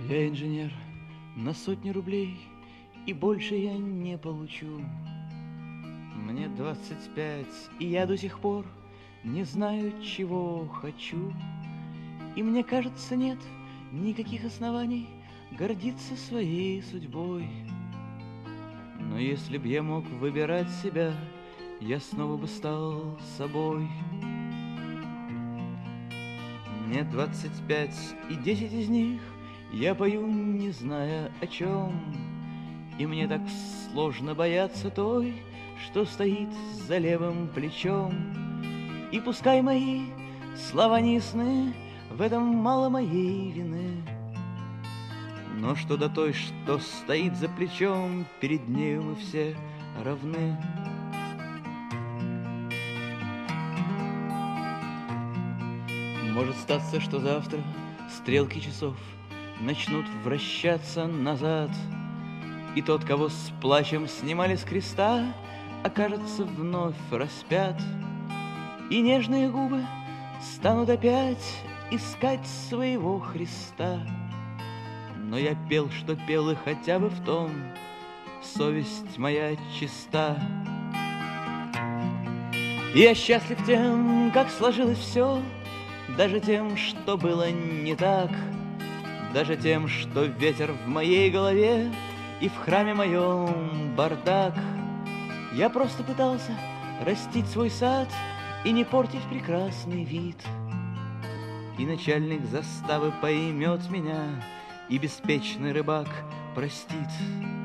Я инженер на сотни рублей, и больше я не получу. Мне 25, и я до сих пор не знаю, чего хочу. И мне кажется, нет никаких оснований гордиться своей судьбой. Но если б я мог выбирать себя, я снова бы стал собой. Мне 25, и 10 из них я пою, не зная о чем. И мне так сложно бояться той, что стоит за левым плечом. И пускай мои слова не ясны, в этом мало моей вины. Но что до той, что стоит за плечом, перед нею мы все равны. Может статься, что завтра стрелки часов начнут вращаться назад, и тот, кого с плачем снимали с креста, окажется вновь распят. И нежные губы станут опять искать своего Христа. Но я пел, что пел, и хотя бы в том совесть моя чиста. Я счастлив тем, как сложилось все, даже тем, что было не так, даже тем, что ветер в моей голове и в храме моем бардак. Я просто пытался растить свой сад и не портить прекрасный вид. И начальник заставы поймет меня, и беспечный рыбак простит.